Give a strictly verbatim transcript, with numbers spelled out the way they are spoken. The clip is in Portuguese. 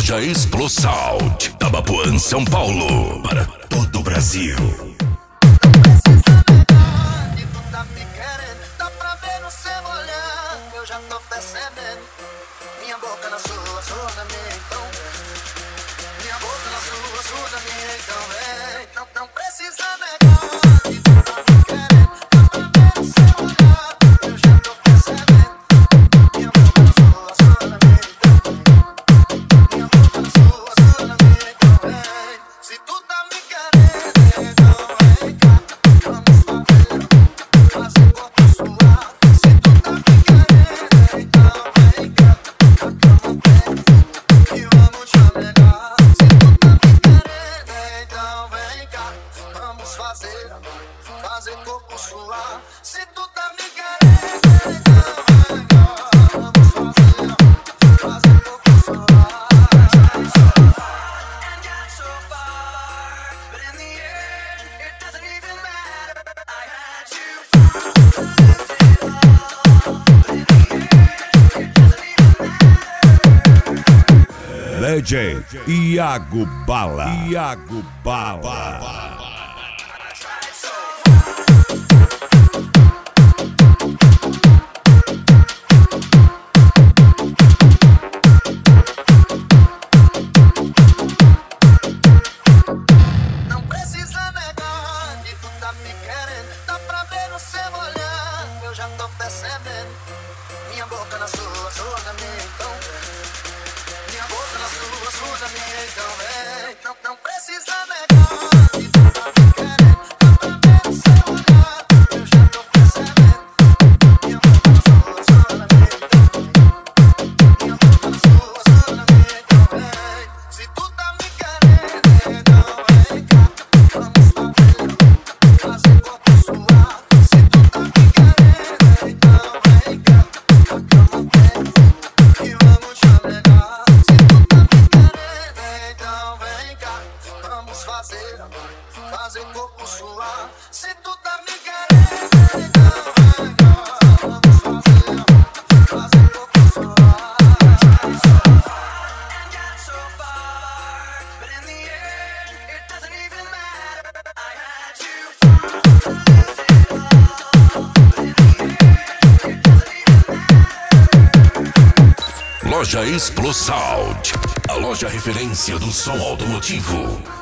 Loja Explo Sound, Tabapuã, São Paulo, para todo o Brasil. Já tô percebendo, minha boca na sua, sua na minha, então. Minha boca na sua, sua na minha, então. Vem, não, não precisa negar que tu tá me querendo. Dá pra ver no seu olhar, eu já tô percebendo. Minha boca na sua, sua na minha, então. Minha boca na sua, sua na minha, então. Vem, se tu tá me querendo, então vem cá, vamos fazer, fazer corpo suar. Se tu tá me querendo, fazer corpo suar. Se tu tá me querendo, então vamos fazer, fazer corpo suar. And got so far, but in the end, it doesn't even matter. I had you fall, but in the end, it doesn't even matter. Legend Iago Bala, Iago Bala. Já tô percebendo, minha boca na sua, sua na minha, então. Minha boca na sua, sua na minha, então. Vem, não, não precisa negar que tu tá me querendo. Dá pra ver no seu olhar, eu já tô percebendo. Minha boca na sua, sua na minha, então. Minha boca na sua, sua na minha, então. Vem, se tu tá me querendo, então vem cá, vamos fazer, fazer corpo suar. Se tu tá me querendo, fazer corpo suar. Se tu tá me querendo, então vamos fazer, fazer corpo suar. And got so far, but in the end, it doesn't even matter. I had you fall, but in the end, it doesn't even matter. Loja Explo Sound, a loja referência do som automotivo.